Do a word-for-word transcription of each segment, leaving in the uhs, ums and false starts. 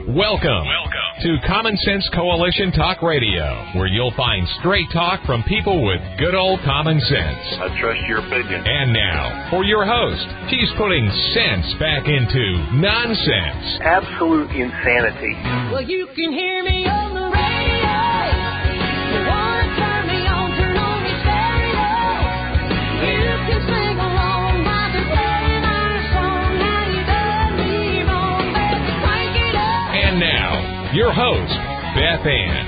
Welcome, Welcome to Common Sense Coalition Talk Radio, where you'll find straight talk from people with good old common sense. I trust your opinion. And now, for your host, he's putting sense back into nonsense. Absolute insanity. Well, you can hear me on the radio. You want to turn me on, turn on me stereo. You can sing along while they're playing our song. Now you done me wrong, baby, crank it up. And now, your host, Beth Ann.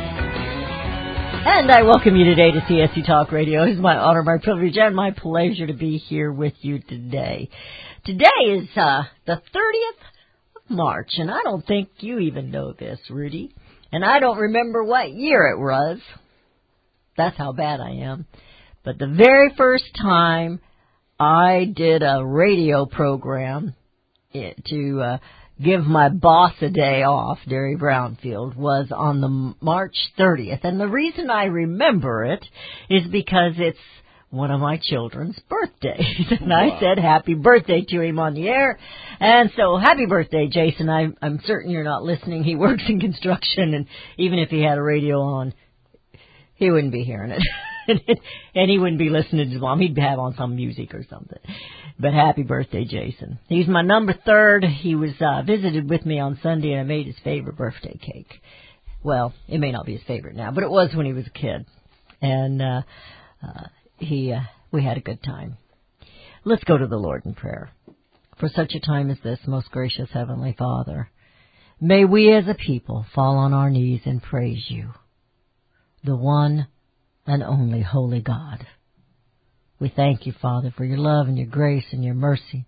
And I welcome you today to C S C Talk Radio. It's my honor, my privilege, and my pleasure to be here with you today. Today is uh, the thirtieth of March, and I don't think you even know this, Rudy. And I don't remember what year it was. That's how bad I am. But the very first time I did a radio program to uh, give my boss a day off, Derry Brownfield, was on the March thirtieth. And the reason I remember it is because it's one of my children's birthdays. And wow. I said happy birthday to him on the air. And so happy birthday, Jason. I, I'm certain you're not listening. He works in construction, and even if he had a radio on, he wouldn't be hearing it. And he wouldn't be listening to his mom. He'd have on some music or something. But happy birthday, Jason. He's my number third. He was uh, visited with me on Sunday, and I made his favorite birthday cake. Well, it may not be his favorite now, but it was when he was a kid. And uh, uh, he, uh, we had a good time. Let's go to the Lord in prayer. For such a time as this, most gracious Heavenly Father, may we as a people fall on our knees and praise you, the one and only holy God. We thank you, Father, for your love and your grace and your mercy.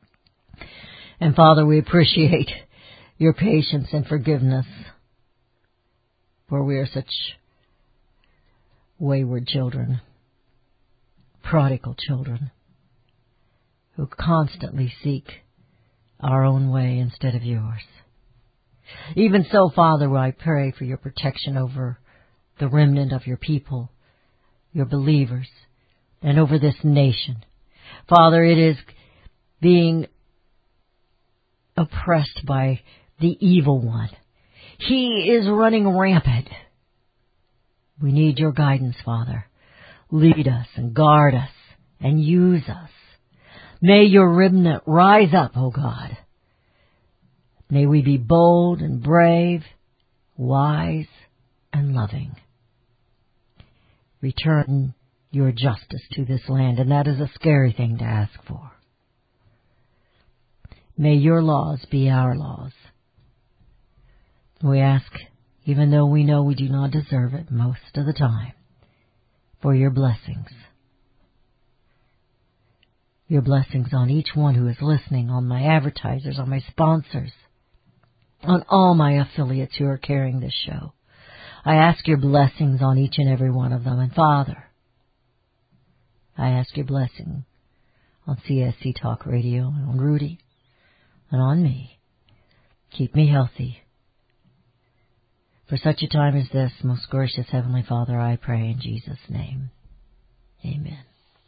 And, Father, we appreciate your patience and forgiveness, for we are such wayward children, prodigal children, who constantly seek our own way instead of yours. Even so, Father, I pray for your protection over the remnant of your people, your believers, and over this nation. Father, it is being oppressed by the evil one. He is running rampant. We need your guidance, Father. Lead us and guard us and use us. May your remnant rise up, O God. May we be bold and brave, wise and loving. Return your justice to this land, and that is a scary thing to ask for. May your laws be our laws. We ask, even though we know we do not deserve it most of the time, for your blessings. Your blessings on each one who is listening, on my advertisers, on my sponsors, on all my affiliates who are carrying this show. I ask your blessings on each and every one of them. And Father, I ask your blessing on C S C Talk Radio and on Rudy and on me. Keep me healthy. For such a time as this, most gracious Heavenly Father, I pray in Jesus' name. Amen.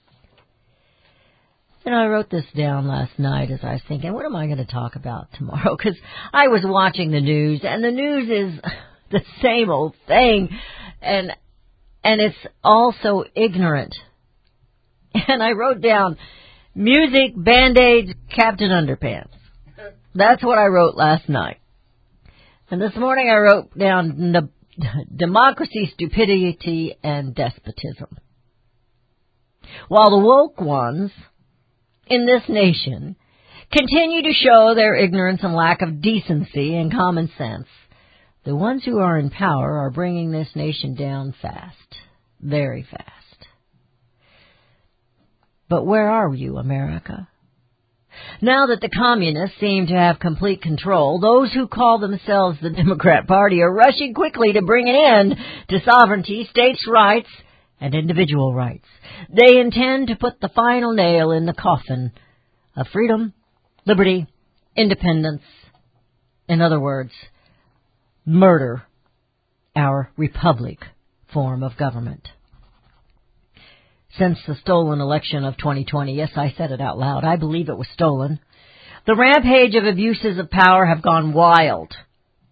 You know, I wrote this down last night as I was thinking, what am I going to talk about tomorrow? Because I was watching the news, and the news is the same old thing, and and it's also ignorant. And I wrote down music, Band-Aids, Captain Underpants. That's what I wrote last night. And this morning I wrote down ne- democracy, stupidity, and despotism. While the woke ones in this nation continue to show their ignorance and lack of decency and common sense, the ones who are in power are bringing this nation down fast, very fast. But where are you, America? Now that the communists seem to have complete control, those who call themselves the Democrat Party are rushing quickly to bring an end to sovereignty, states' rights, and individual rights. They intend to put the final nail in the coffin of freedom, liberty, independence. In other words, murder our republic form of government. Since the stolen election of twenty twenty, yes, I said it out loud, I believe it was stolen, the rampage of abuses of power have gone wild.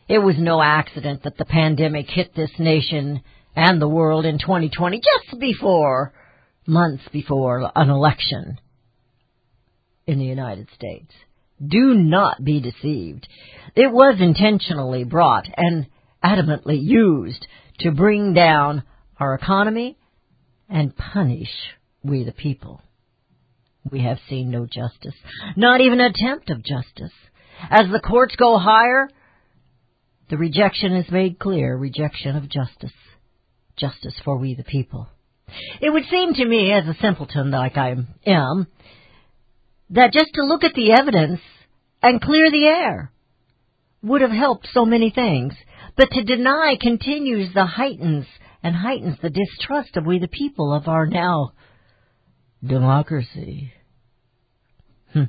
It was no accident that the pandemic hit this nation and the world in twenty twenty, just before, months before an election in the United States. Do not be deceived. It was intentionally brought and adamantly used to bring down our economy and punish we the people. We have seen no justice, not even an attempt of justice. As the courts go higher, the rejection is made clear, rejection of justice, justice for we the people. It would seem to me, as a simpleton like I am, that just to look at the evidence and clear the air would have helped so many things. But to deny continues the heightens and heightens the distrust of we the people of our now democracy. Hm.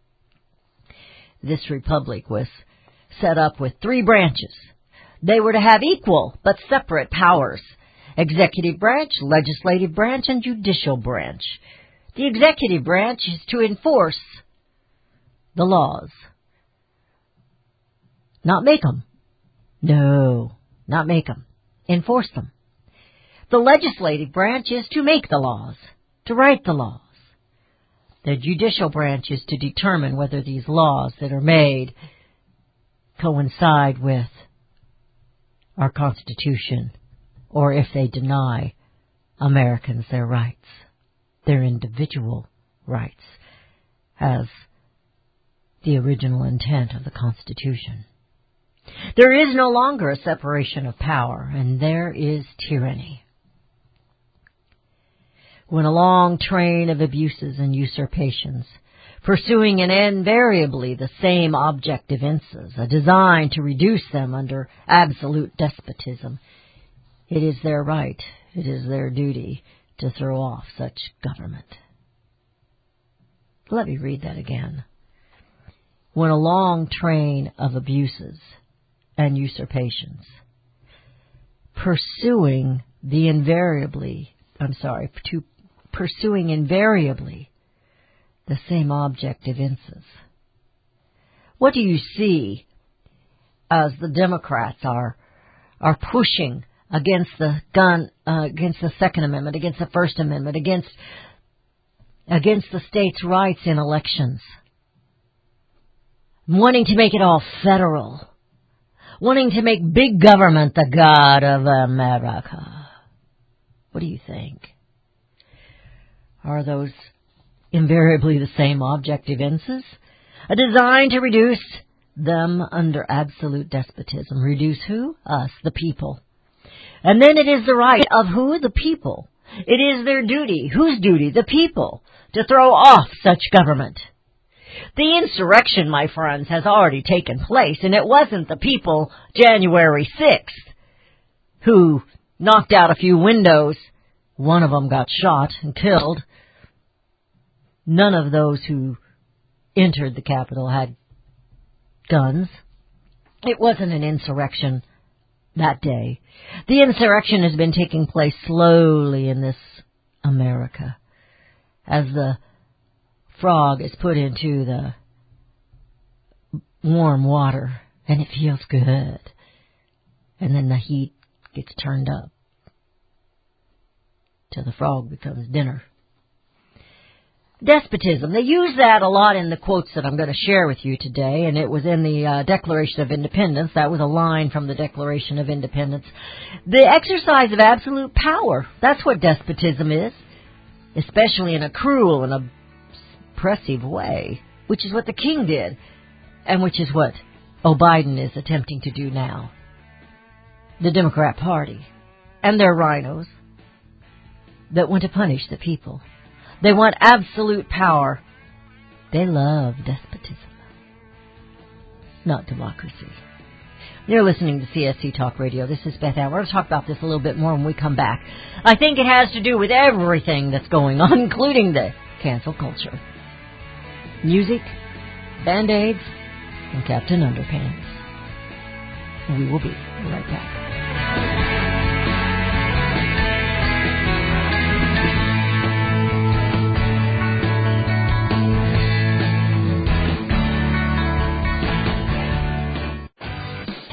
This republic was set up with three branches. They were to have equal but separate powers: executive branch, legislative branch, and judicial branch. The executive branch is to enforce the laws, not make them. No, not make them. Enforce them. The legislative branch is to make the laws, to write the laws. The judicial branch is to determine whether these laws that are made coincide with our Constitution, or if they deny Americans their rights, their individual rights, as the original intent of the Constitution. There is no longer a separation of power, and there is tyranny. When a long train of abuses and usurpations, pursuing and invariably the same objective ends, a design to reduce them under absolute despotism, it is their right, it is their duty to throw off such government. Let me read that again. When a long train of abuses and usurpations, pursuing the invariably, I'm sorry, to pursuing invariably the same objective ends. What do you see as the Democrats are are pushing against the gun, uh, against the Second Amendment, against the First Amendment, against against the states' rights in elections, wanting to make it all federal, wanting to make big government the god of America? What do you think? Are those invariably the same objective ends? A design to reduce them under absolute despotism. Reduce who? Us, the people. And then it is the right of who? The people. It is their duty. Whose duty? The people. To throw off such government. The insurrection, my friends, has already taken place, and it wasn't the people January sixth who knocked out a few windows. One of them got shot and killed. None of those who entered the Capitol had guns. It wasn't an insurrection that day. The insurrection has been taking place slowly in this America as the frog is put into the warm water and it feels good. And then the heat gets turned up till the frog becomes dinner. Despotism. They use that a lot in the quotes that I'm going to share with you today, and it was in the uh, Declaration of Independence. That was a line from the Declaration of Independence. The exercise of absolute power. That's what despotism is, especially in a cruel and oppressive way, which is what the king did, and which is what O'Biden is attempting to do now. The Democrat Party and their rhinos that want to punish the people. They want absolute power. They love despotism, not democracy. You're listening to C S C Talk Radio. This is Beth Ann. We're going to talk about this a little bit more when we come back. I think it has to do with everything that's going on, including the cancel culture. Music, Band-Aids, and Captain Underpants. We will be right back.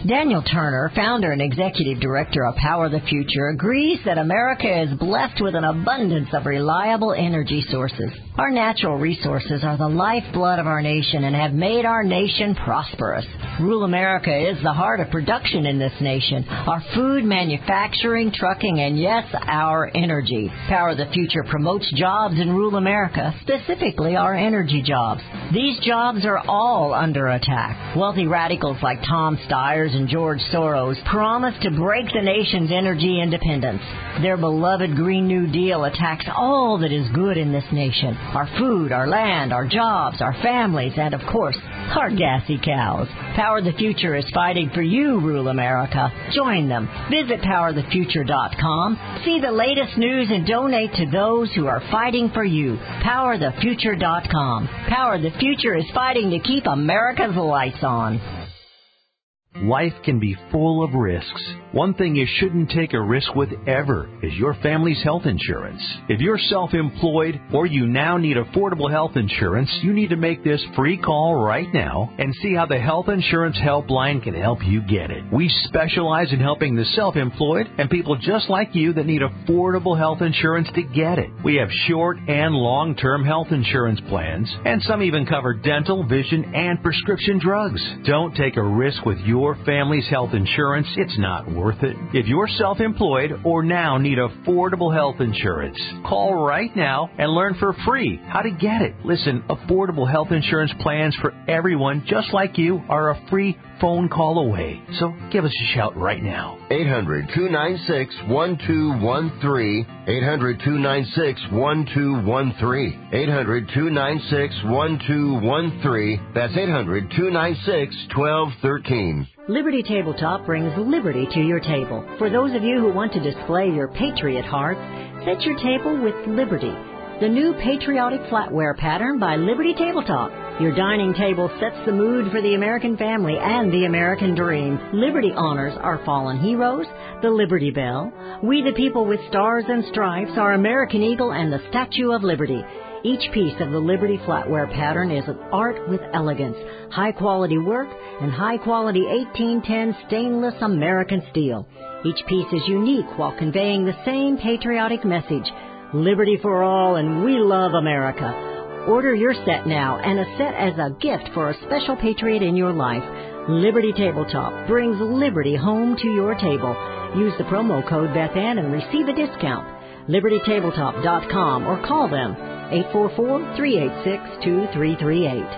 Daniel Turner, founder and executive director of Power the Future, agrees that America is blessed with an abundance of reliable energy sources. Our natural resources are the lifeblood of our nation and have made our nation prosperous. Rural America is the heart of production in this nation. Our food, manufacturing, trucking, and yes, our energy. Power the Future promotes jobs in rural America, specifically our energy jobs. These jobs are all under attack. Wealthy radicals like Tom Steyer and George Soros promise to break the nation's energy independence. Their beloved Green New Deal attacks all that is good in this nation. Our food, our land, our jobs, our families, and of course, our gassy cows. Power the Future is fighting for you, rural America. Join them. Visit power the future dot com. See the latest news and donate to those who are fighting for you. power the future dot com. Power the Future is fighting to keep America's lights on. Life can be full of risks. One thing you shouldn't take a risk with ever is your family's health insurance. If you're self-employed or you now need affordable health insurance, you need to make this free call right now and see how the Health Insurance Helpline can help you get it. We specialize in helping the self-employed and people just like you that need affordable health insurance to get it. We have short and long-term health insurance plans, and some even cover dental, vision, and prescription drugs. Don't take a risk with your family's health insurance. It's not worth it. If you're self-employed or now need affordable health insurance, call right now and learn for free how to get it. Listen, affordable health insurance plans for everyone just like you are a free phone call away. So give us a shout right now. eight hundred, two nine six, one two one three. eight hundred, two nine six, one two one three. eight hundred, two nine six, one two one three. That's eight hundred, two nine six, one two one three. Liberty Tabletop brings liberty to your table. For those of you who want to display your patriot heart, set your table with Liberty, the new patriotic flatware pattern by Liberty Tabletop. Your dining table sets the mood for the American family and the American dream. Liberty honors our fallen heroes, the Liberty Bell, We the People with Stars and Stripes, our American Eagle, and the Statue of Liberty. Each piece of the Liberty flatware pattern is an art with elegance, high-quality work, and high-quality eighteen ten stainless American steel. Each piece is unique while conveying the same patriotic message, liberty for all and we love America. Order your set now and a set as a gift for a special patriot in your life. Liberty Tabletop brings liberty home to your table. Use the promo code Bethann and receive a discount. liberty tabletop dot com or call them eight four four, three eight six, two three three eight.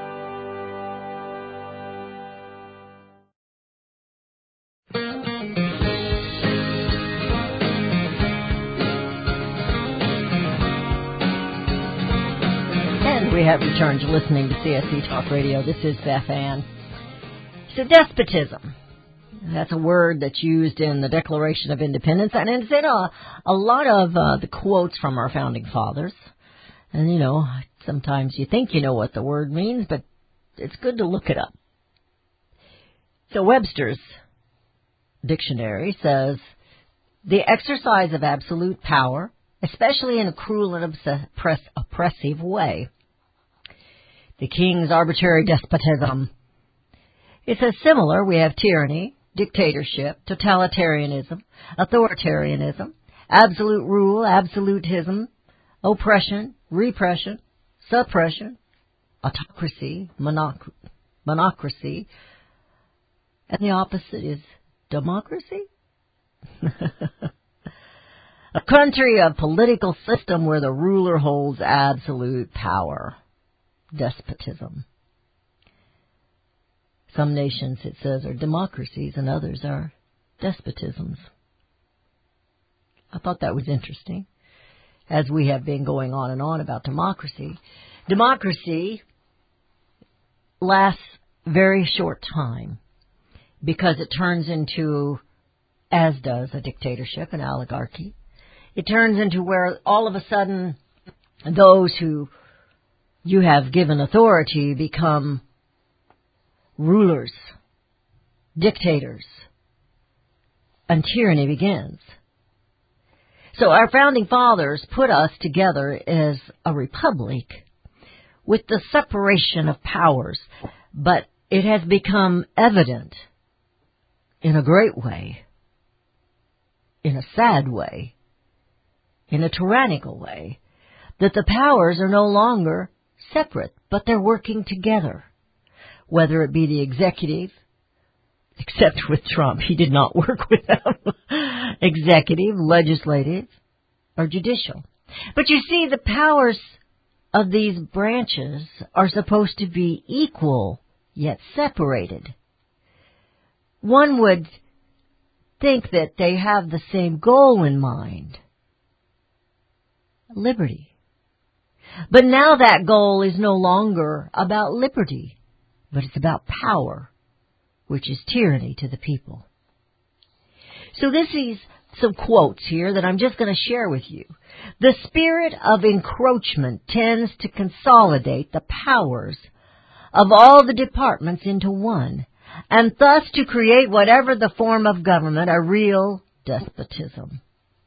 And we have returned to listening to C S C Talk Radio. This is Beth Ann. So despotism. That's a word that's used in the Declaration of Independence, and it's in a, a lot of uh, the quotes from our founding fathers. And, you know, sometimes you think you know what the word means, but it's good to look it up. So Webster's dictionary says, the exercise of absolute power, especially in a cruel and oppress- oppressive way. The king's arbitrary despotism. It says similar, we have tyranny, dictatorship, totalitarianism, authoritarianism, absolute rule, absolutism, oppression, repression, suppression, autocracy, monoc- monocracy, and the opposite is democracy. A country, a political system where the ruler holds absolute power. Despotism. Some nations, it says, are democracies and others are despotisms. I thought that was interesting, as we have been going on and on about democracy. Democracy lasts very short time because it turns into, as does a dictatorship, an oligarchy, it turns into where all of a sudden those who you have given authority become rulers, dictators, and tyranny begins. So our founding fathers put us together as a republic with the separation of powers, but it has become evident in a great way, in a sad way, in a tyrannical way, that the powers are no longer separate, but they're working together, whether it be the executive, except with Trump, he did not work with them, executive, legislative, or judicial. But you see, the powers of these branches are supposed to be equal, yet separated. One would think that they have the same goal in mind, liberty. But now that goal is no longer about liberty, but it's about power, which is tyranny to the people. So this is some quotes here that I'm just going to share with you. The spirit of encroachment tends to consolidate the powers of all the departments into one, and thus to create whatever the form of government, a real despotism.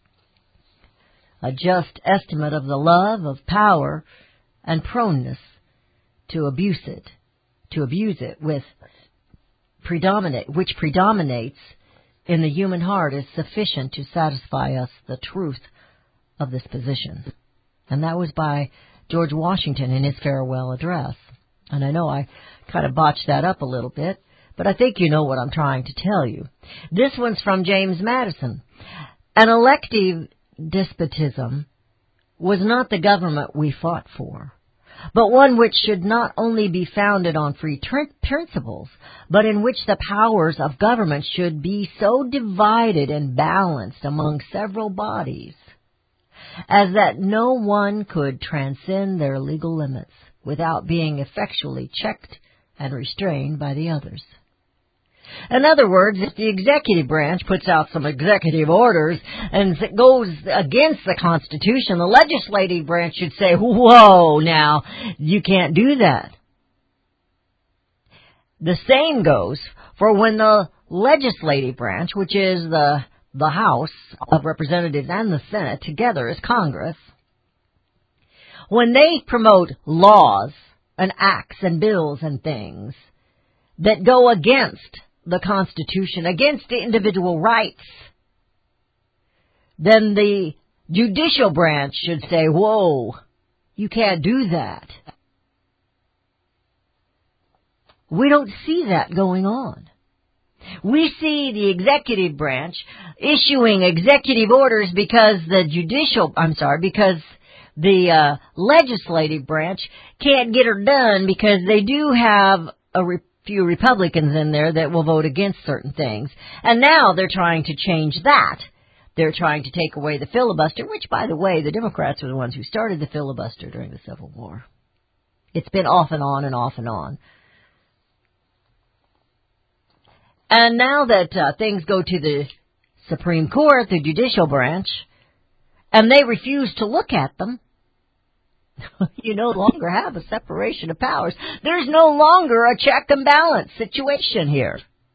A just estimate of the love of power and proneness to abuse it, to abuse it with predominate, which predominates in the human heart is sufficient to satisfy us the truth of this position. And that was by George Washington in his farewell address. And I know I kind of botched that up a little bit, but I think you know what I'm trying to tell you. This one's from James Madison. An elective despotism was not the government we fought for, but one which should not only be founded on free tr- principles, but in which the powers of government should be so divided and balanced among several bodies as that no one could transcend their legal limits without being effectually checked and restrained by the others. In other words, if the executive branch puts out some executive orders and it goes against the Constitution, the legislative branch should say, whoa, now, you can't do that. The same goes for when the legislative branch, which is the, the House of Representatives and the Senate together as Congress, when they promote laws and acts and bills and things that go against the Constitution, against the individual rights, then the judicial branch should say, whoa, you can't do that. We don't see that going on. We see the executive branch issuing executive orders because the judicial, I'm sorry, because the uh, legislative branch can't get her done because they do have a re- few Republicans in there that will vote against certain things. And now they're trying to change that. They're trying to take away the filibuster, which, by the way, the Democrats were the ones who started the filibuster during the Civil War. It's been off and on and off and on. And now that uh, things go to the Supreme Court, the judicial branch, and they refuse to look at them, you no longer have a separation of powers. There's no longer a check and balance situation here.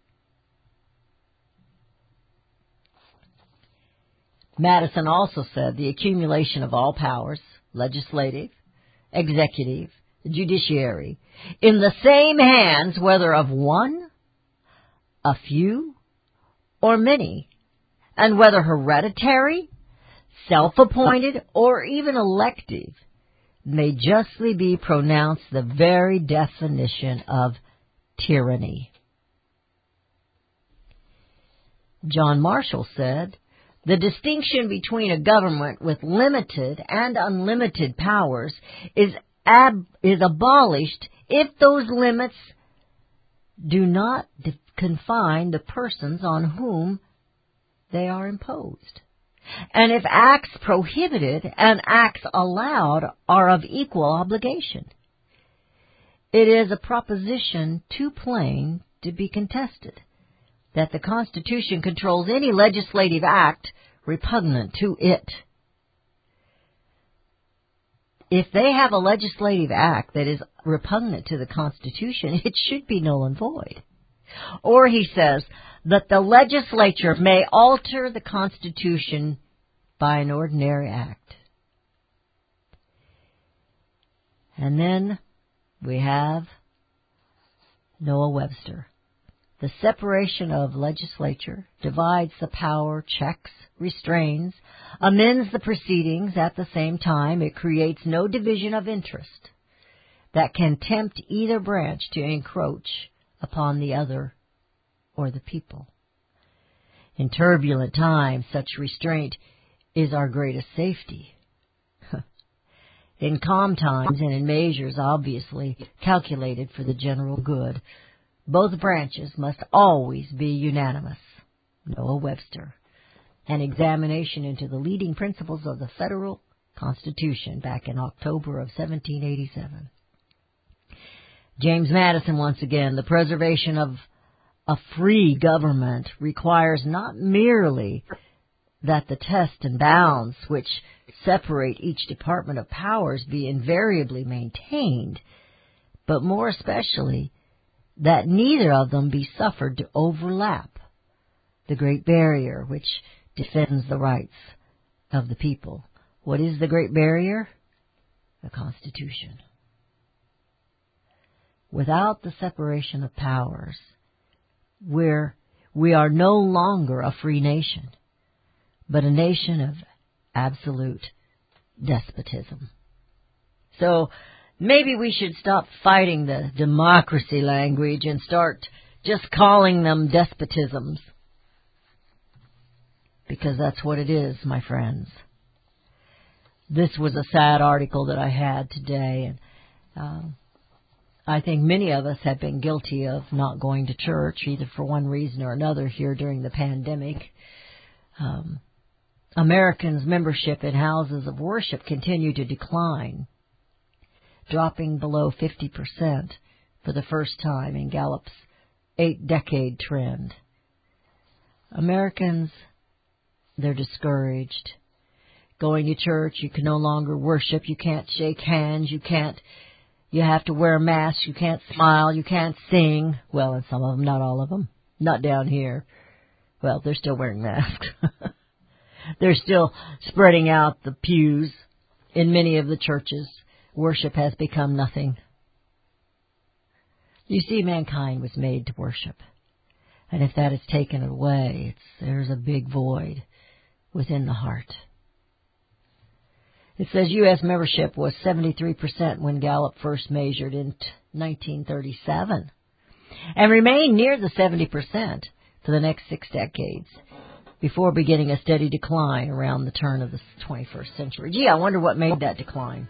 Madison also said the accumulation of all powers, legislative, executive, judiciary, in the same hands, whether of one, a few, or many, and whether hereditary, self-appointed, or even elective, may justly be pronounced the very definition of tyranny. John Marshall said, the distinction between a government with limited and unlimited powers is ab- is abolished if those limits do not de- confine the persons on whom they are imposed, and if acts prohibited and acts allowed are of equal obligation. It is a proposition too plain to be contested that the Constitution controls any legislative act repugnant to it. If they have a legislative act that is repugnant to the Constitution, it should be null and void. Or he says that the legislature may alter the Constitution by an ordinary act. And then we have Noah Webster. The separation of legislature divides the power, checks, restrains, amends the proceedings. At the same time, it creates no division of interest that can tempt either branch to encroach upon the other or the people. In turbulent times, such restraint is our greatest safety. In calm times and in measures obviously calculated for the general good, both branches must always be unanimous. Noah Webster. An examination into the leading principles of the federal Constitution back in October of seventeen eighty-seven. James Madison once again, the preservation of a free government requires not merely that the test and bounds which separate each department of powers be invariably maintained, but more especially that neither of them be suffered to overlap the great barrier which defends the rights of the people. What is the great barrier? The Constitution. Without the separation of powers, we're, we are no longer a free nation, but a nation of absolute despotism. So maybe we should stop fighting the democracy language and start just calling them despotisms. Because that's what it is, my friends. This was a sad article that I had today, and uh, I think many of us have been guilty of not going to church, either for one reason or another here during the pandemic. Um, Americans' membership in houses of worship continue to decline, dropping below fifty percent for the first time in Gallup's eight-decade trend. Americans, they're discouraged. Going to church, you can no longer worship, you can't shake hands, you can't, you have to wear a mask, you can't smile, you can't sing. Well, and some of them, not all of them, not down here. Well, they're still wearing masks. They're still spreading out the pews in many of the churches. Worship has become nothing. You see, mankind was made to worship. And if that is taken away, it's, there's a big void within the heart. It says U S membership was seventy-three percent when Gallup first measured in nineteen thirty-seven, and remained near the seventy percent for the next six decades, before beginning a steady decline around the turn of the twenty-first century. Gee, I wonder what made that decline.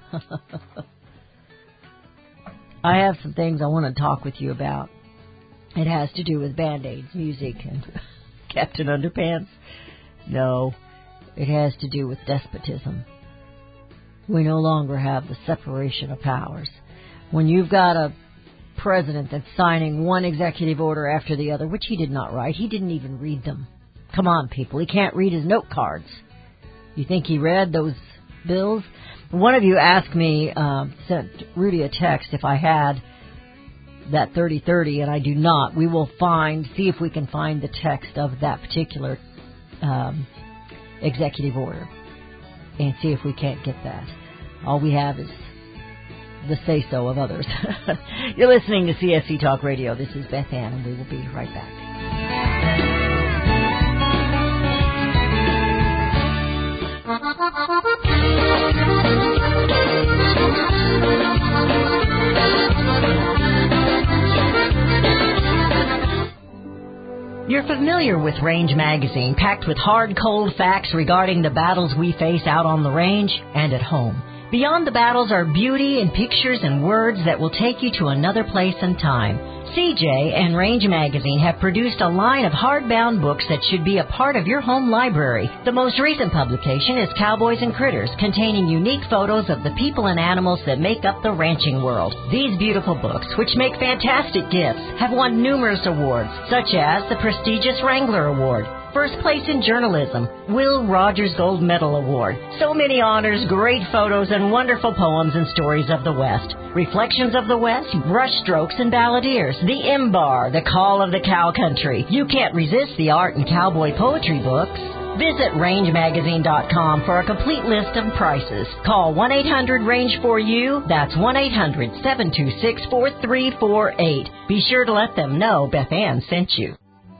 I have some things I want to talk with you about. It has to do with Band-Aids, music, and Captain Underpants. No, it has to do with despotism. We no longer have the separation of powers. When you've got a president that's signing one executive order after the other, which he did not write, he didn't even read them. Come on, people, he can't read his note cards. You think he read those bills? One of you asked me, uh, sent Rudy a text if I had that thirty thirty, and I do not. We will find, see if we can find the text of that particular um, executive order and see if we can't get that. All we have is the say-so of others. You're listening to C S C Talk Radio. This is Beth Ann, and we will be right back. You're familiar with Range Magazine, packed with hard, cold facts regarding the battles we face out on the range and at home. Beyond the battles are beauty and pictures and words that will take you to another place and time. C J and Range Magazine have produced a line of hardbound books that should be a part of your home library. The most recent publication is Cowboys and Critters, containing unique photos of the people and animals that make up the ranching world. These beautiful books, which make fantastic gifts, have won numerous awards, such as the prestigious Wrangler Award, First Place in Journalism, Will Rogers Gold Medal Award. So many honors, great photos, and wonderful poems and stories of the West. Reflections of the West, Brushstrokes and Balladeers, The M-Bar, The Call of the Cow Country. You can't resist the art and cowboy poetry books. Visit range magazine dot com for a complete list of prices. Call one eight hundred range four U. That's one eight hundred seven two six four three four eight. Be sure to let them know Beth Ann sent you.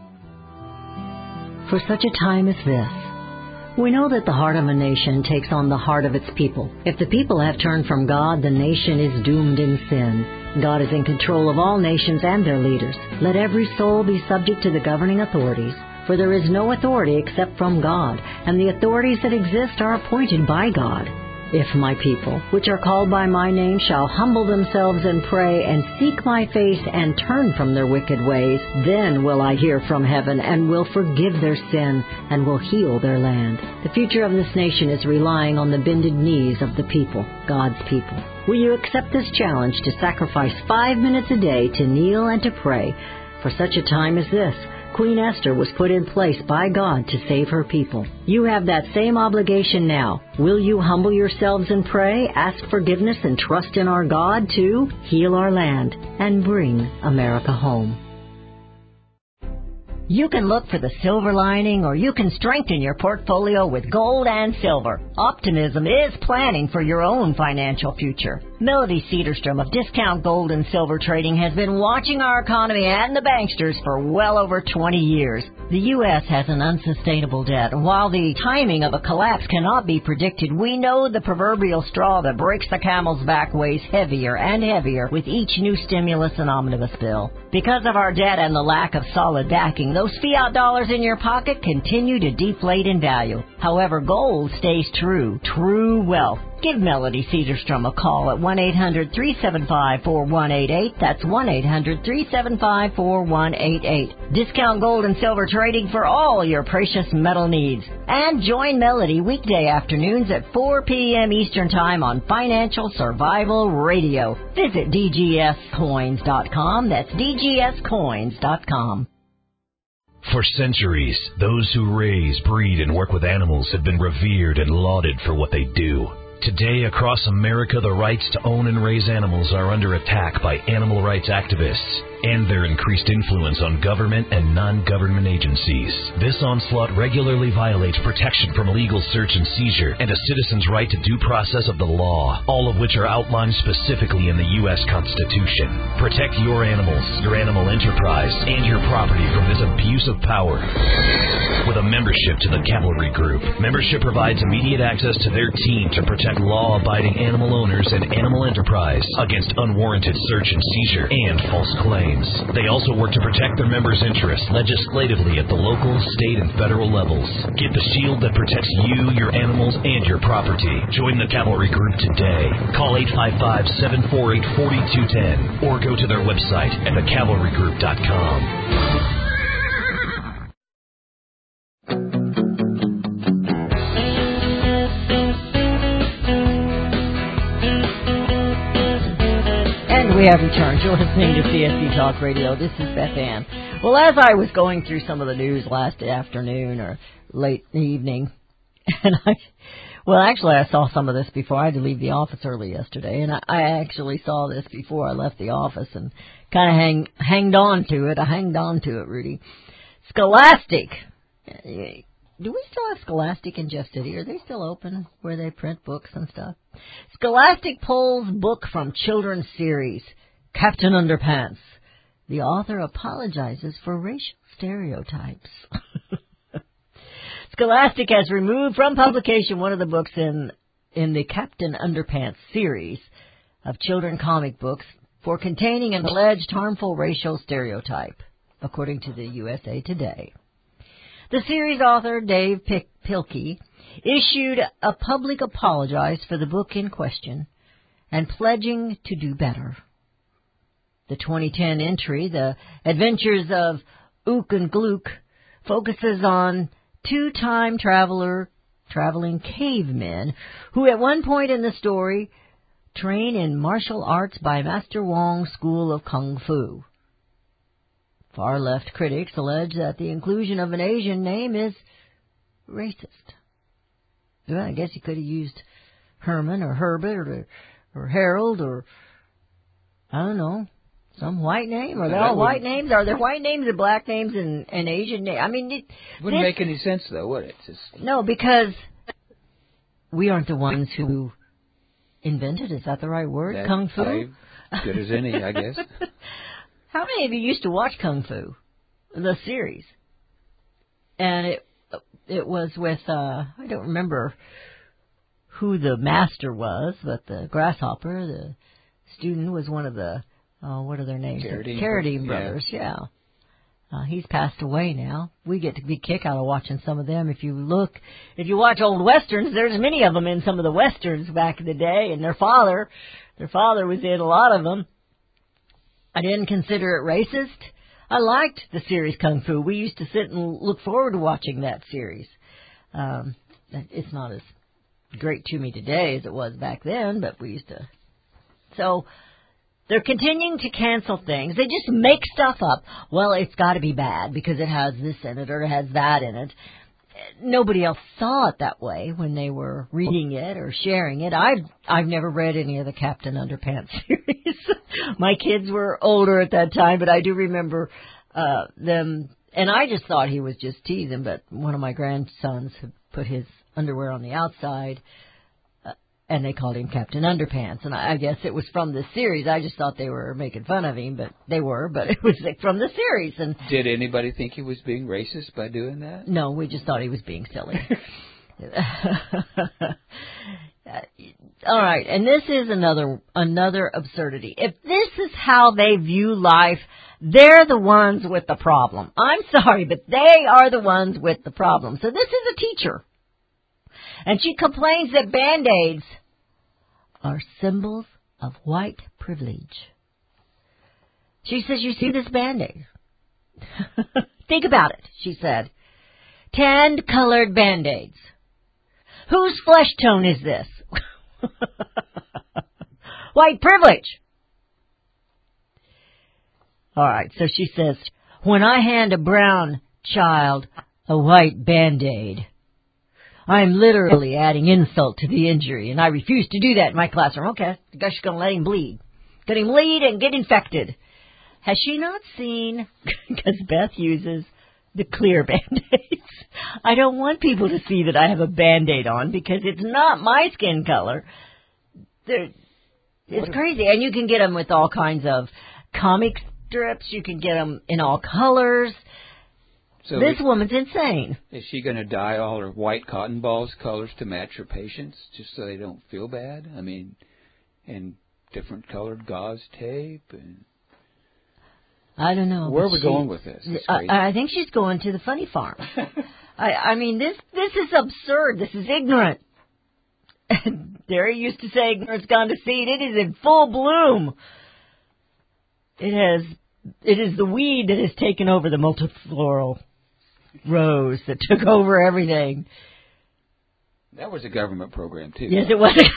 For such a time as this, we know that the heart of a nation takes on the heart of its people. If the people have turned from God, the nation is doomed in sin. God is in control of all nations and their leaders. Let every soul be subject to the governing authorities, for there is no authority except from God, and the authorities that exist are appointed by God. If my people, which are called by my name, shall humble themselves and pray and seek my face and turn from their wicked ways, then will I hear from heaven and will forgive their sin and will heal their land. The future of this nation is relying on the bended knees of the people, God's people. Will you accept this challenge to sacrifice five minutes a day to kneel and to pray? For such a time as this, Queen Esther was put in place by God to save her people. You have that same obligation now. Will you humble yourselves and pray, ask forgiveness, and trust in our God to heal our land and bring America home? You can look for the silver lining, or you can strengthen your portfolio with gold and silver. Optimism is planning for your own financial future. Melody Cedarstrom of Discount Gold and Silver Trading has been watching our economy and the banksters for well over twenty years. The U S has an unsustainable debt, and while the timing of a collapse cannot be predicted, we know the proverbial straw that breaks the camel's back weighs heavier and heavier with each new stimulus and omnibus bill. Because of our debt and the lack of solid backing, those fiat dollars in your pocket continue to deflate in value. However, gold stays true, true wealth. Give Melody Cedarstrom a call at one eight hundred three seven five four one eight eight. That's one eight hundred three seven five four one eight eight. Discount Gold and Silver Trading for all your precious metal needs. And join Melody weekday afternoons at four p.m. Eastern Time on Financial Survival Radio. Visit D G S coins dot com. That's D G S coins dot com. For centuries, those who raise, breed, and work with animals have been revered and lauded for what they do. Today, across America, the rights to own and raise animals are under attack by animal rights activists and their increased influence on government and non-government agencies. This onslaught regularly violates protection from legal search and seizure and a citizen's right to due process of the law, all of which are outlined specifically in the U S Constitution. Protect your animals, your animal enterprise, and your property from this abuse of power. With a membership to the Cavalry Group, membership provides immediate access to their team to protect law-abiding animal owners and animal enterprise against unwarranted search and seizure and false claims. They also work to protect their members' interests legislatively at the local, state, and federal levels. Get the shield that protects you, your animals, and your property. Join the Cavalry Group today. Call eight five five, seven four eight, four two one zero or go to their website at the cavalry group dot com. We have returned. You're listening to C S C Talk Radio. This is Beth Ann. Well, as I was going through some of the news last afternoon or late evening, and I, well, actually, I saw some of this before. I had to leave the office early yesterday, and I, I actually saw this before I left the office and kind of hang, hanged on to it. I hanged on to it, Rudy. Scholastic. Do we still have Scholastic in Jeff City? Are they still open where they print books and stuff? Scholastic pulls book from children's series, Captain Underpants. The author apologizes for racial stereotypes. Scholastic has removed from publication one of the books in in the Captain Underpants series of children comic books for containing an alleged harmful racial stereotype, according to the U S A Today. The series author, Dave Pilkey, issued a public apology for the book in question and pledging to do better. The twenty ten entry, The Adventures of Ook and Glook, focuses on two time traveler, traveling cavemen who at one point in the story train in martial arts by Master Wong's School of Kung Fu. Far-left critics allege that the inclusion of an Asian name is racist. Well, I guess you could have used Herman or Herbert or, or Harold or, I don't know, Some white name? Are they That all white wouldn't- names? Are there white names and black names and, and Asian names? I mean, it, Wouldn't this- make any sense, though, would it? Just, no, because we aren't the ones who invented, is that the right word? that- Kung Fu? I- good as any, I guess. How many of you used to watch Kung Fu, the series? And it it was with, uh, I don't remember who the master was, but the Grasshopper, the student, was one of the, uh, what are their names? Carradine. Carradine Yeah. brothers, yeah. Uh, he's passed away now. We get to be kick out of watching some of them. If you look, if you watch old westerns, there's many of them in some of the westerns back in the day, and their father, their father was in a lot of them. I didn't consider it racist. I liked the series Kung Fu. We used to sit and look forward to watching that series. Um, it's not as great to me today as it was back then, but we used to. So they're continuing to cancel things. They just make stuff up. Well, it's got to be bad because it has this in it or it has that in it. Nobody else saw it that way when they were reading it or sharing it. I've I've never read any of the Captain Underpants series. My kids were older at that time, but I do remember uh, them. And I just thought he was just teasing, but one of my grandsons had put his underwear on the outside, uh, and they called him Captain Underpants. And I, I guess it was from the series. I just thought they were making fun of him, but they were. But it was like from the series. And Did anybody think he was being racist by doing that? no, we just thought he was being silly. All right, and this is another another absurdity. If this is how they view life, they're the ones with the problem. I'm sorry, but they are the ones with the problem. So this is a teacher, and she complains that Band-Aids are symbols of white privilege. She says, you see this Band-Aid? Think about it, she said. Tanned-colored Band-Aids. Whose flesh tone is this? White privilege. All right, so she says, when I hand a brown child a white Band-Aid, I'm literally adding insult to the injury, and I refuse to do that in my classroom. Okay, I guess you're going to let him bleed. Let him bleed and get infected. Has she not seen, because Beth uses the clear Band-Aids. I don't want people to see that I have a Band-Aid on because it's not my skin color. They're, it's crazy. And you can get them with all kinds of comic strips. You can get them in all colors. So this is, woman's insane. Is she going to dye all her white cotton balls colors to match her patients just so they don't feel bad? I mean, and different colored gauze tape and... I don't know. Where are we she, going with this? I, I think she's going to the funny farm. I, I mean, this this is absurd. This is ignorant. Derry used to say ignorance gone to seed. It is in full bloom. It has. It is the weed that has taken over the multifloral rose that took over everything. That was a government program, too. Yes, it was.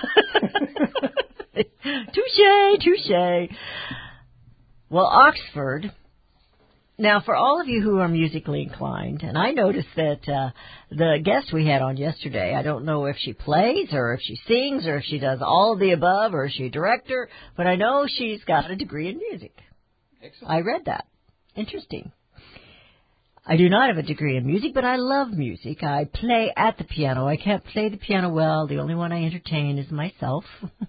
Touche, touche. Well, Oxford, now for all of you who are musically inclined, and I noticed that uh, the guest we had on yesterday, I don't know if she plays or if she sings or if she does all of the above or if she's a director, but I know she's got a degree in music. Excellent. I read that. Interesting. I do not have a degree in music, but I love music. I play at the piano. I can't play the piano well. The only one I entertain is myself.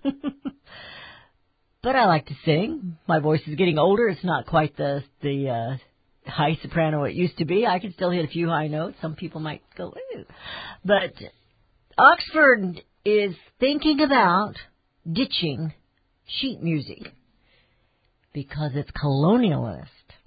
But I like to sing. My voice is getting older. It's not quite the the uh, high soprano it used to be. I can still hit a few high notes. Some people might go, ew. But Oxford is thinking about ditching sheet music because it's colonialist.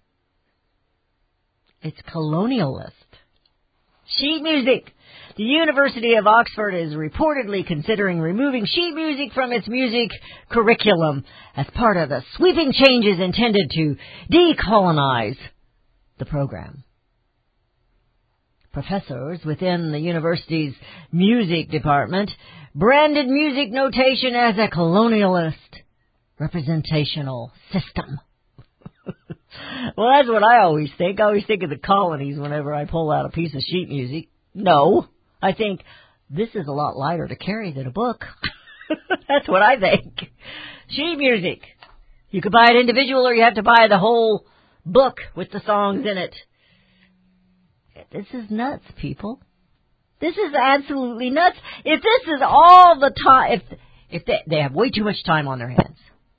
It's colonialist. Sheet music. The University of Oxford is reportedly considering removing sheet music from its music curriculum as part of the sweeping changes intended to decolonize the program. Professors within the university's music department branded music notation as a colonialist representational system. Well, that's what I always think. I always think of the colonies whenever I pull out a piece of sheet music. No. I think, this is a lot lighter to carry than a book. That's what I think. Sheet music. You could buy it individual or you have to buy the whole book with the songs in it. This is nuts, people. This is absolutely nuts. If this is all the time, if if they, they have way too much time on their hands.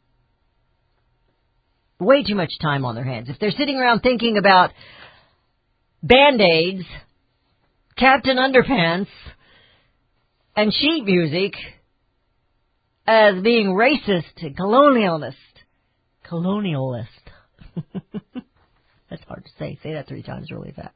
Way too much time on their hands. If they're sitting around thinking about Band-Aids, Captain Underpants, and sheet music as being racist and colonialist. Colonialist. That's hard to say. Say that three times really fast.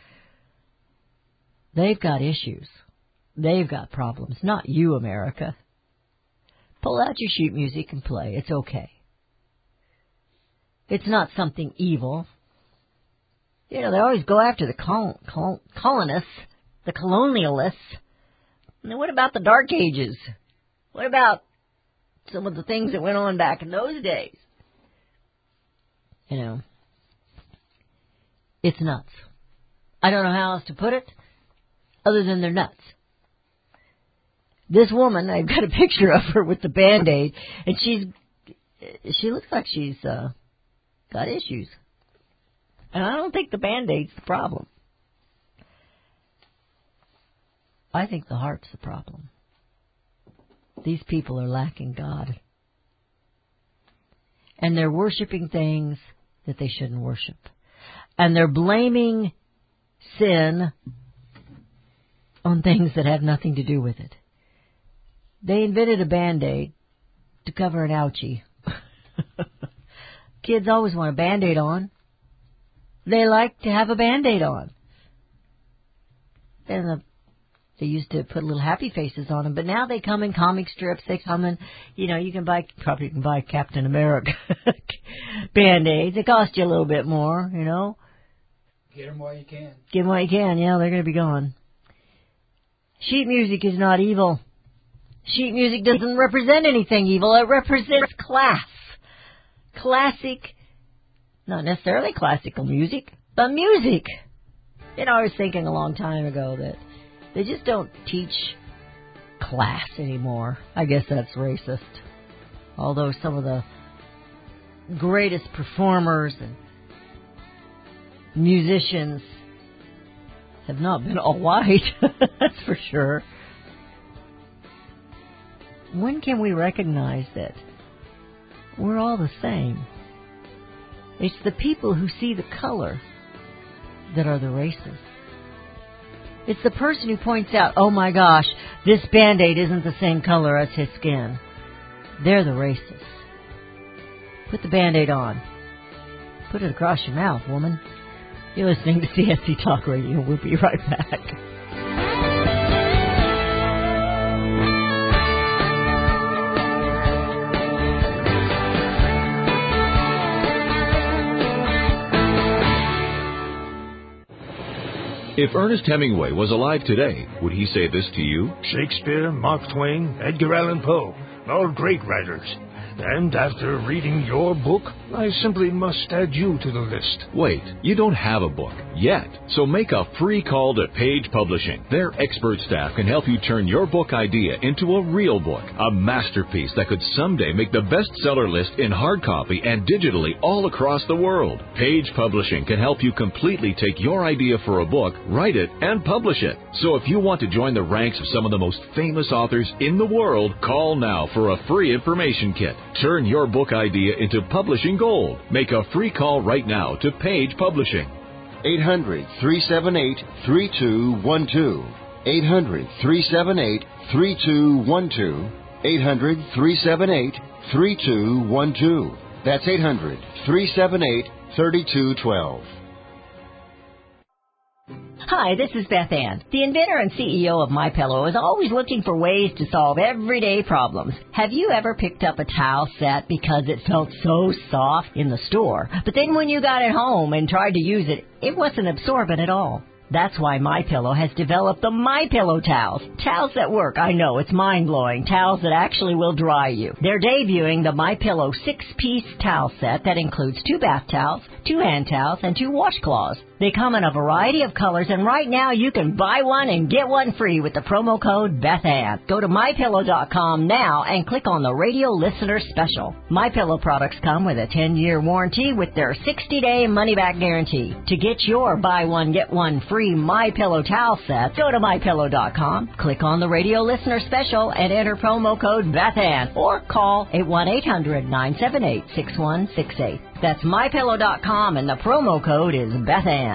They've got issues. They've got problems. Not you, America. Pull out your sheet music and play. It's okay. It's not something evil. You know, they always go after the col- col- colonists, the colonialists. And what about the Dark Ages? What about some of the things that went on back in those days? You know, it's nuts. I don't know how else to put it other than they're nuts. This woman, I've got a picture of her with the Band-Aid, and she's, she looks like she's uh, got issues. And I don't think the Band-Aid's the problem. I think the heart's the problem. These people are lacking God. And they're worshiping things that they shouldn't worship. And they're blaming sin on things that have nothing to do with it. They invented a Band-Aid to cover an ouchie. Kids always want a Band-Aid on. They like to have a Band-Aid on. And the, they used to put little happy faces on them, but now they come in comic strips. They come in, you know, you can buy, probably can buy Captain America Band-Aids. They cost you a little bit more, you know. Get them while you can. Get them while you can, yeah, they're going to be gone. Sheet music is not evil. Sheet music doesn't represent anything evil. It represents class. Classic, not necessarily classical music, but music. You know, I was thinking a long time ago that they just don't teach class anymore. I guess that's racist. Although some of the greatest performers and musicians have not been all white, that's for sure. When can we recognize that we're all the same? It's the people who see the color that are the racists. It's the person who points out, oh my gosh, this Band-Aid isn't the same color as his skin. They're the racists. Put the Band-Aid on. Put it across your mouth, woman. You're listening to C S C Talk Radio. We'll be right back. If Ernest Hemingway was alive today, would he say this to you? Shakespeare, Mark Twain, Edgar Allan Poe, all great writers. And after reading your book, I simply must add you to the list. Wait, you don't have a book yet. So make a free call to Page Publishing. Their expert staff can help you turn your book idea into a real book, a masterpiece that could someday make the bestseller list in hard copy and digitally all across the world. Page Publishing can help you completely take your idea for a book, write it, and publish it. So if you want to join the ranks of some of the most famous authors in the world, call now for a free information kit. Turn your book idea into publishing gold. Make a free call right now to Page Publishing. eight hundred, three seven eight, three two one two. eight hundred, three seven eight, three two one two. eight hundred, three seven eight, three two one two. That's eight hundred, three seven eight, three two one two. Hi, this is Beth Ann. The inventor and C E O of MyPillow is always looking for ways to solve everyday problems. Have you ever picked up a towel set because it felt so soft in the store, but then when you got it home and tried to use it, it wasn't absorbent at all? That's why MyPillow has developed the MyPillow towels. Towels that work. I know, it's mind-blowing. Towels that actually will dry you. They're debuting the MyPillow six-piece towel set that includes two bath towels, two hand towels, and two washcloths. They come in a variety of colors, and right now you can buy one and get one free with the promo code BethAnn. Go to my pillow dot com now and click on the radio listener special. MyPillow products come with a ten-year warranty with their sixty-day money-back guarantee. To get your buy one, get one free MyPillow towel set, go to my pillow dot com, click on the radio listener special, and enter promo code BethAnn, or call eight one eight hundred nine seven eight six one six eight. That's my pillow dot com, and the promo code is BethAnn.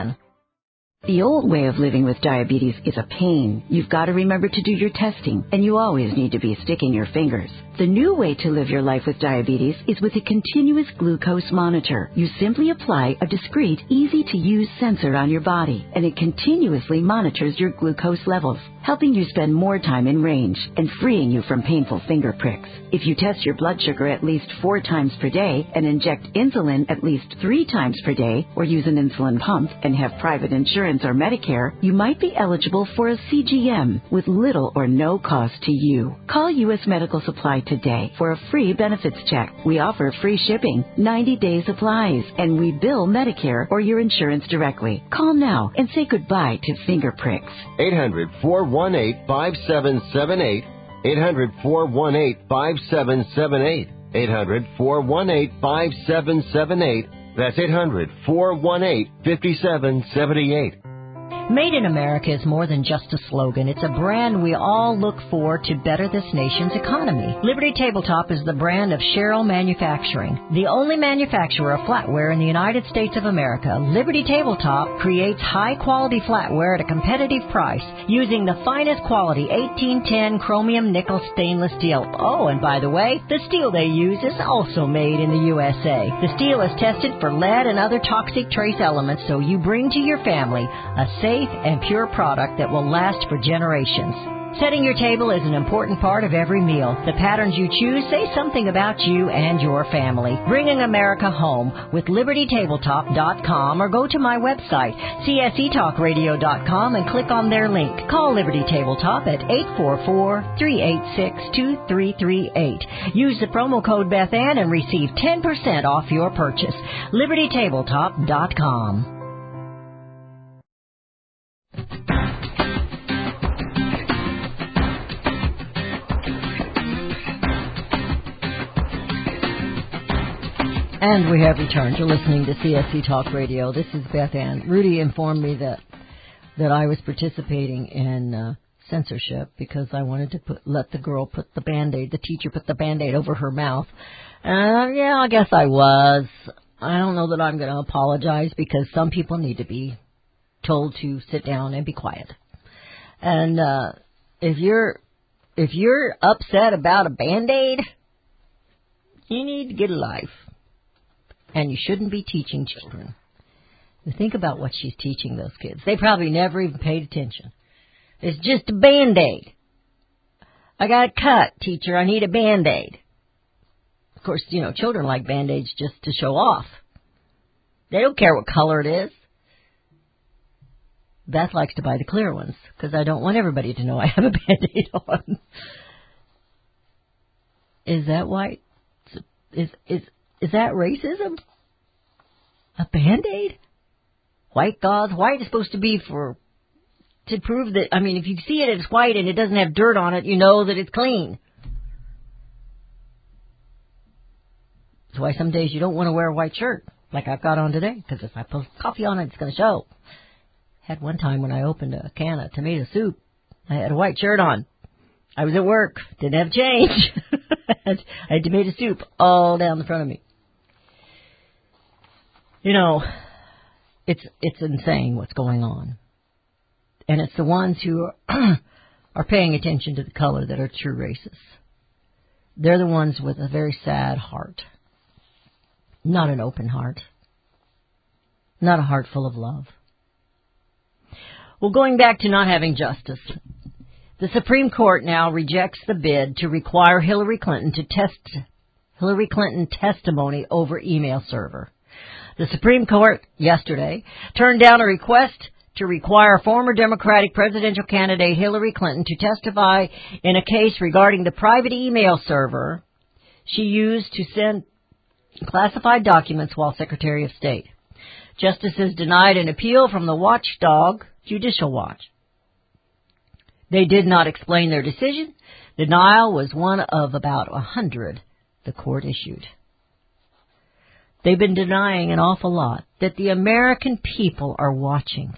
The old way of living with diabetes is a pain. You've got to remember to do your testing, and you always need to be sticking your fingers. The new way to live your life with diabetes is with a continuous glucose monitor. You simply apply a discreet, easy-to-use sensor on your body, and it continuously monitors your glucose levels, helping you spend more time in range and freeing you from painful finger pricks. If you test your blood sugar at least four times per day and inject insulin at least three times per day, or use an insulin pump and have private insurance or Medicare, you might be eligible for a C G M with little or no cost to you. Call U S Medical Supply today for a free benefits check. We offer free shipping, ninety-day supplies, and we bill Medicare or your insurance directly. Call now and say goodbye to finger pricks. eight hundred, four one eight, five seven seven eight. eight hundred, four one eight, five seven seven eight. eight hundred, four one eight, five seven seven eight. That's eight hundred, four one eight, five seven seven eight. Made in America is more than just a slogan. It's a brand we all look for to better this nation's economy. Liberty Tabletop is the brand of Sherrill Manufacturing, the only manufacturer of flatware in the United States of America. Liberty Tabletop creates high-quality flatware at a competitive price using the finest quality eighteen ten chromium nickel stainless steel. Oh, and by the way, the steel they use is also made in the U S A. The steel is tested for lead and other toxic trace elements, so you bring to your family a safe and pure product that will last for generations. Setting your table is an important part of every meal. The patterns you choose say something about you and your family. Bringing America home with liberty tabletop dot com, or go to my website, C S E talk radio dot com, and click on their link. Call Liberty Tabletop at eight four four, three eight six, two three three eight. Use the promo code BethAnn and receive ten percent off your purchase. liberty tabletop dot com. And we have returned. You're listening to C S C Talk Radio. This is Beth Ann. Rudy informed me that that I was participating in uh, censorship because I wanted to put, let the girl put the Band-Aid, the teacher put the Band-Aid over her mouth. And, uh, yeah, I guess I was. I don't know that I'm going to apologize because some people need to be told to sit down and be quiet. And uh, if you're if you're upset about a Band-Aid, you need to get a life. And you shouldn't be teaching children. Think about what she's teaching those kids. They probably never even paid attention. It's just a Band-Aid. I got a cut, teacher. I need a Band-Aid. Of course, you know, children like Band-Aids just to show off. They don't care what color it is. Beth likes to buy the clear ones because I don't want everybody to know I have a Band-Aid on. Is that white? Is is is that racism? A Band-Aid? White gauze? White is supposed to be for to prove that. I mean, if you see it as white and it doesn't have dirt on it, you know that it's clean. That's why some days you don't want to wear a white shirt like I've got on today, because if I put coffee on it, it's going to show. Had one time when I opened a can of tomato soup, I had a white shirt on. I was at work, didn't have change. I had tomato soup all down the front of me. You know, it's it's insane what's going on. And it's the ones who are, are paying attention to the color that are true racists. They're the ones with a very sad heart. Not an open heart. Not a heart full of love. Well, going back to not having justice, the Supreme Court now rejects the bid to require Hillary Clinton to test Hillary Clinton testimony over email server. The Supreme Court yesterday turned down a request to require former Democratic presidential candidate Hillary Clinton to testify in a case regarding the private email server she used to send classified documents while Secretary of State. Justices denied an appeal from the watchdog Judicial Watch. They did not explain their decision. Denial was one of about a hundred the court issued. They've been denying an awful lot that the American people are watching.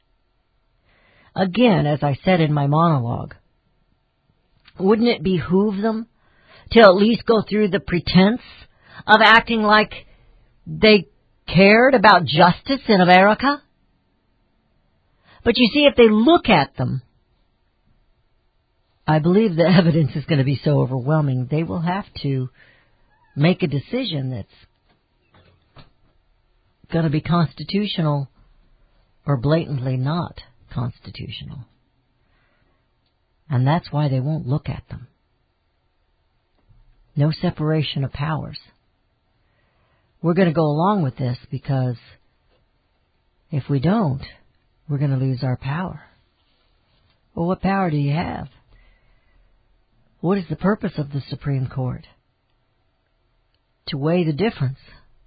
Again, as I said in my monologue, wouldn't it behoove them to at least go through the pretense of acting like they cared about justice in America? But you see, if they look at them, I believe the evidence is going to be so overwhelming, they will have to make a decision that's going to be constitutional or blatantly not constitutional. And that's why they won't look at them. No separation of powers. We're going to go along with this because if we don't, we're going to lose our power. Well, what power do you have? What is the purpose of the Supreme Court? To weigh the difference.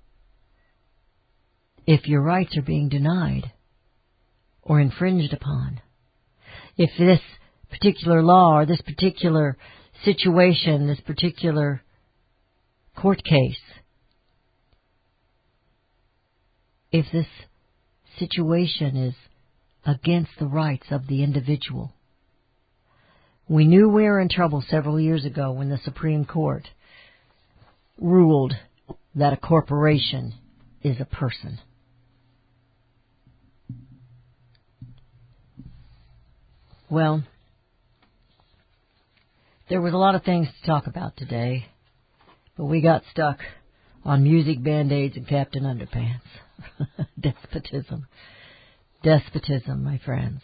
If your rights are being denied or infringed upon. If this particular law or this particular situation, this particular court case, if this situation is against the rights of the individual. We knew we were in trouble several years ago when the Supreme Court ruled that a corporation is a person. Well, there was a lot of things to talk about today, but we got stuck on music, Band-Aids, and Captain Underpants. Despotism. Despotism, my friends,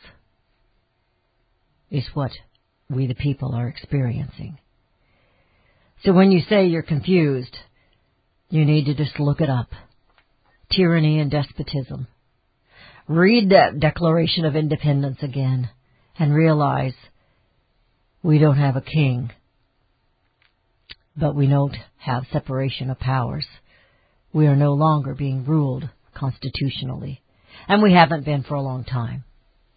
is what we the people are experiencing. So when you say you're confused, you need to just look it up. Tyranny and despotism. Read that Declaration of Independence again and realize we don't have a king, but we don't have separation of powers. We are no longer being ruled constitutionally, and we haven't been for a long time.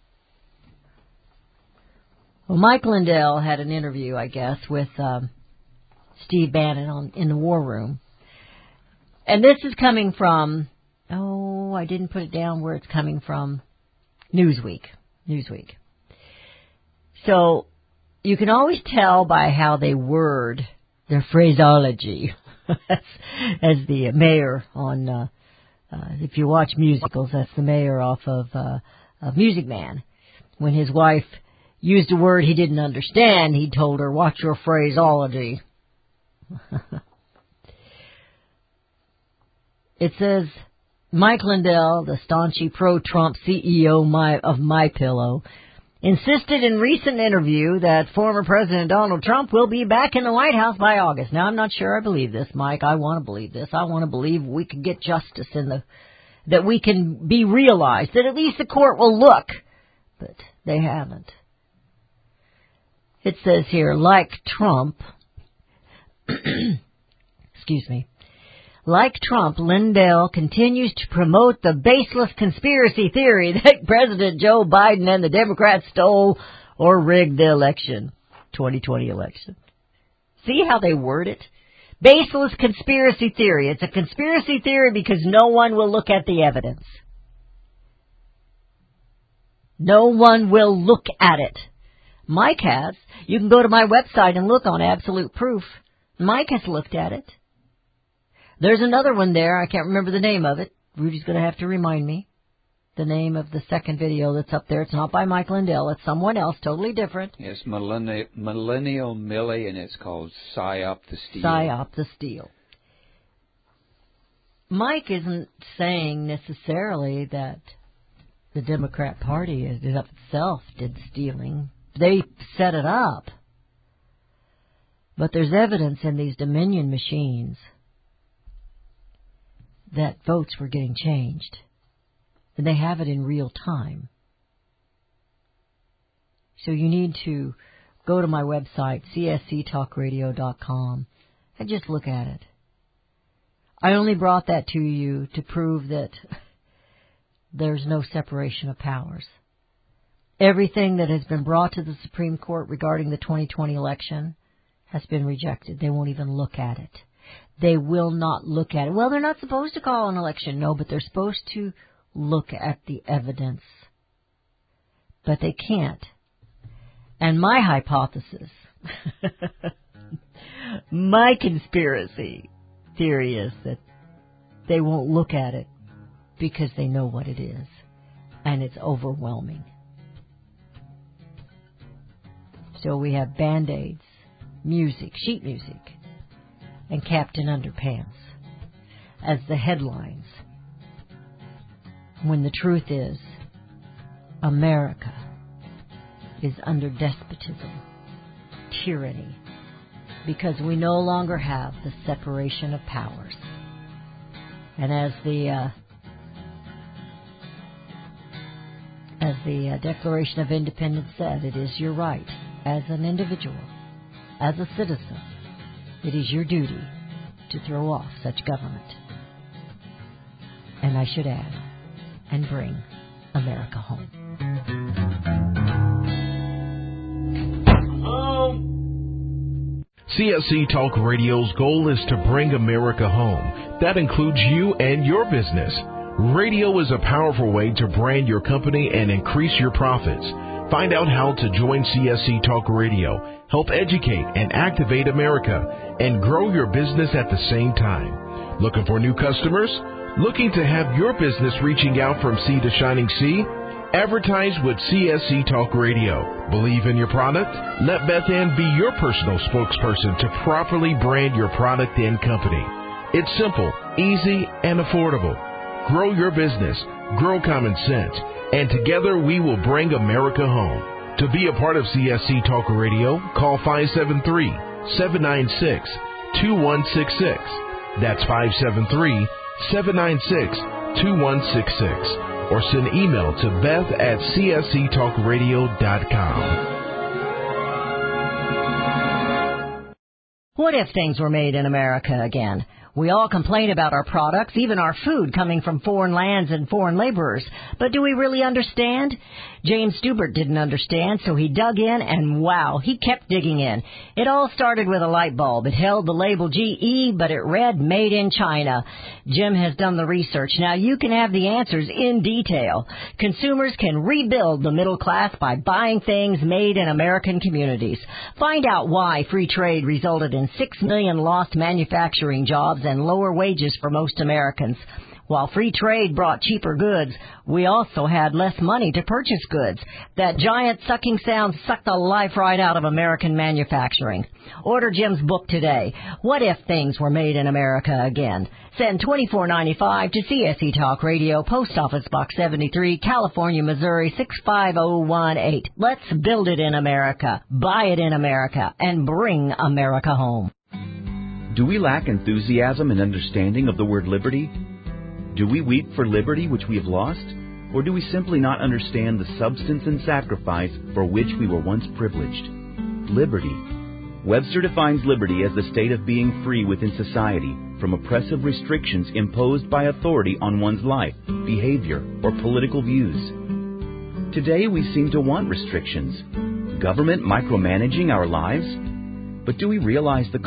Well, Mike Lindell had an interview, I guess, with um, Steve Bannon on, in the War Room. And this is coming from, oh, I didn't put it down where it's coming from, Newsweek. Newsweek. So you can always tell by how they word their phraseology, as, as the mayor on, uh, uh, if you watch musicals, that's the mayor off of, uh, of Music Man. When his wife used a word he didn't understand, he told her, watch your phraseology. It says, Mike Lindell, the staunchy pro-Trump C E O of MyPillow, insisted in recent interview that former President Donald Trump will be back in the White House by August. Now, I'm not sure I believe this, Mike. I want to believe this. I want to believe we can get justice in the, that we can be realized, that at least the court will look. But they haven't. It says here, like Trump, excuse me, like Trump, Lindell continues to promote the baseless conspiracy theory that President Joe Biden and the Democrats stole or rigged the election, twenty twenty election. See how they word it? Baseless conspiracy theory. It's a conspiracy theory because no one will look at the evidence. No one will look at it. Mike has. You can go to my website and look on Absolute Proof. Mike has looked at it. There's another one there. I can't remember the name of it. Rudy's going to have to remind me the name of the second video that's up there. It's not by Mike Lindell. It's someone else, totally different. Yes, Millennial, Millennial Millie, and it's called Psyop the Steel. Psyop the Steel. Mike isn't saying necessarily that the Democrat Party itself did stealing. They set it up. But there's evidence in these Dominion machines that votes were getting changed. And they have it in real time. So you need to go to my website, c s c talk radio dot com, and just look at it. I only brought that to you to prove that there's no separation of powers. Everything that has been brought to the Supreme Court regarding the twenty twenty election has been rejected. They won't even look at it. They will not look at it. Well, they're not supposed to call an election, no, but they're supposed to look at the evidence. But they can't. And my hypothesis, my conspiracy theory is that they won't look at it because they know what it is, and it's overwhelming. So we have Band-Aids, music, sheet music, and Captain Underpants as the headlines, when the truth is America is under despotism, tyranny, because we no longer have the separation of powers. And as the uh, as the uh, Declaration of Independence said, it is your right as an individual, as a citizen, it is your duty to throw off such government. And I should add, and bring America home. C S C Talk Radio's goal is to bring America home. That includes you and your business. Radio is a powerful way to brand your company and increase your profits. Find out how to join C S C Talk Radio, help educate and activate America, and grow your business at the same time. Looking for new customers? Looking to have your business reaching out from sea to shining sea? Advertise with C S C Talk Radio. Believe in your product? Let Beth Ann be your personal spokesperson to properly brand your product and company. It's simple, easy, and affordable. Grow your business, grow common sense, and together we will bring America home. To be a part of C S C Talk Radio, call five seven three, seven nine six, two one six six. That's five seven three, seven nine six, two one six six. Or send email to beth at c s c talk radio dot com. What if things were made in America again? We all complain about our products, even our food, coming from foreign lands and foreign laborers. But do we really understand? James Stubert didn't understand, so he dug in, and wow, he kept digging in. It all started with a light bulb. It held the label G E, but it read Made in China. Jim has done the research. Now you can have the answers in detail. Consumers can rebuild the middle class by buying things made in American communities. Find out why free trade resulted in six million lost manufacturing jobs and lower wages for most Americans. While free trade brought cheaper goods, we also had less money to purchase goods. That giant sucking sound sucked the life right out of American manufacturing. Order Jim's book today. What if things were made in America again? Send twenty-four ninety-five to C S C Talk Radio, Post Office Box seventy-three, California, Missouri six five zero one eight. Let's build it in America, buy it in America, and bring America home. Do we lack enthusiasm and understanding of the word liberty? Do we weep for liberty which we have lost? Or do we simply not understand the substance and sacrifice for which we were once privileged? Liberty. Webster defines liberty as the state of being free within society from oppressive restrictions imposed by authority on one's life, behavior, or political views. Today we seem to want restrictions. Government micromanaging our lives? But do we realize the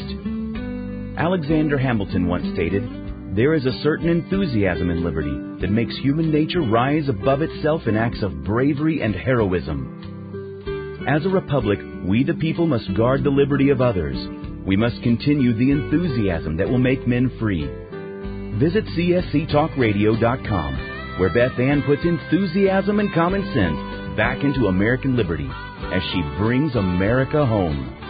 cost? Alexander Hamilton once stated, "There is a certain enthusiasm in liberty that makes human nature rise above itself in acts of bravery and heroism." As a republic, we the people must guard the liberty of others. We must continue the enthusiasm that will make men free. Visit c s c talk radio dot com, where Beth Ann puts enthusiasm and common sense back into American liberty as she brings America home.